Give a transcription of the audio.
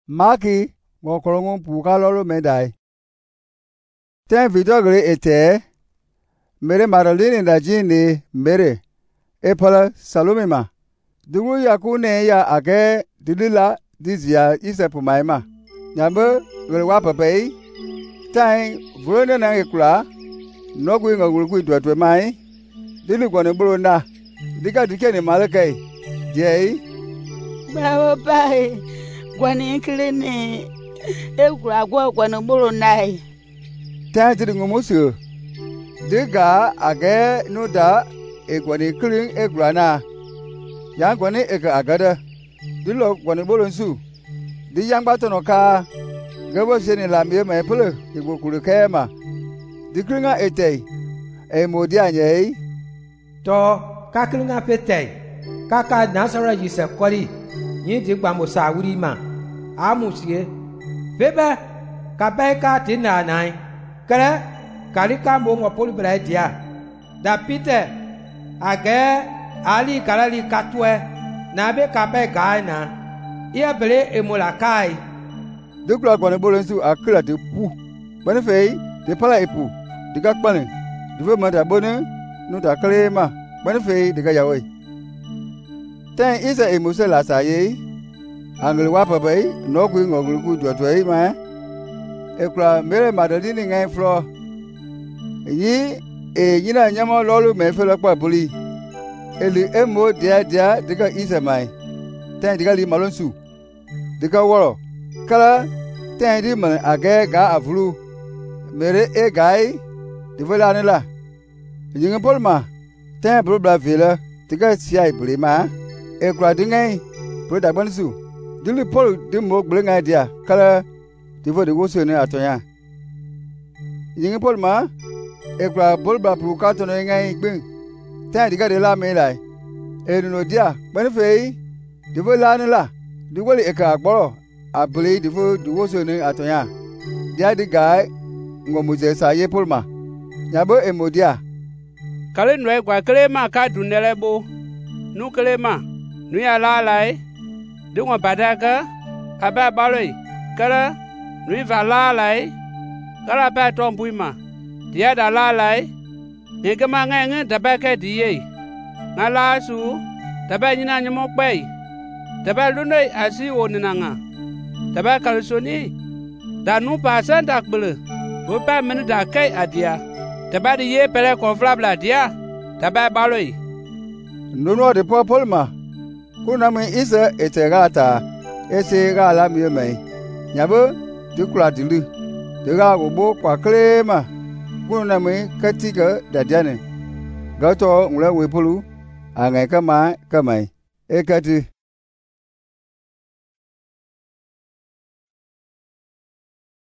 Maki mo kolongun puka lolo medai. Ten vidogre ete mere maralini da jini mere epala salumima. Dugu yakune ya age dilila dizia isepu maima. Nyambe gre wapapei. Ten vrone na ekula nogwi ngulgui dwatwe mai. Dili gwane bulona. Dika dikeni malakai. Jei. Bravo pai. Gwane klini. Ekula gwane bulonai. Ten tiri ngumusu. Diga age nuda egwane klin eglana. Yang gwane eka agada. Dilo gwane bulonsu. Di yang batono ka. Gabo seni lamie me pule igukulu kema. Diklinga etei. E modia nyei. To kaklinga petei. Kaka nasara yise kwari. Nyi digba musa wuri ma. Amusie. Bebe kabai ka tina nai. Kere kalika mo ngopoli dia. Da Peter age ali kalali katwe na be kabai gaina. Ia bele emulakai. Dukla gwane bolensu akila de pu. Bane fei de pala epu. Diga kpane. Dive mata bone nu da klema. Bane fei diga yawe. Ten isa emuse la saye. Angel wapa bai no ku ngogul ku dwatwe ma. Ekla mere madadini ngai flo. Yi yina nyama lolu me fela kwa buli. Eli emo dia diga isa mai. Ten diga li malonsu. Diga woro. Kala ten di man age ga avulu. Mere e gai di vola nela. Yinga polma. Ten bro bla vela. Diga siai buli ma. Ekla dingai. Pro da bansu. Dili pol di mo blinga dia. Kala di vo de woso ne atonya. Yinga polma. Ekla bolba pro kato no ngai gbin. Ten diga de la me lai. E no dia. Bani fei. Di vola nela. Di woli eka agboro. Abuli divo duwoso ne atonya. Dia di gai ngomuze sa ye polma. Nyabo emodia. Kale nwe kwa klema ka dunelebo. Nu klema. Nu ya la lai. Du ngwa badaka. Aba baloi. Kala nu va la lai. Kala ba tombuima. Dia da la lai. Ngema ngenge dabaka diye. Na la su. Daba nyina nyamo pai. Daba lunoi asi woninanga. Daba kalsoni da nu pasan dak bele bo pa men da kai adia daba de ye pele konflabla dia daba baloi Nuno de popolma kuna me isa eterata ese ga la mi me nyabo dikula dilu de ga go kwa klema kuna me katika dadiane gato ngula wepulu angai kama ekati